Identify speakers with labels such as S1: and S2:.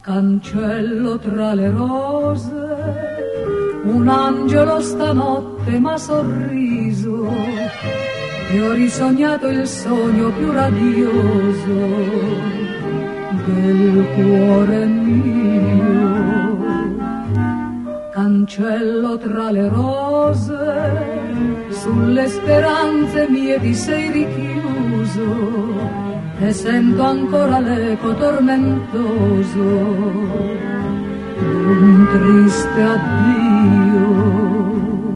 S1: Cancello tra le rose, un angelo stanotte m'ha sorriso e ho risognato il sogno più radioso del cuore mio. Cancello tra le rose, sulle speranze mie ti sei richiuso e sento ancora l'eco tormentoso d'un triste addio.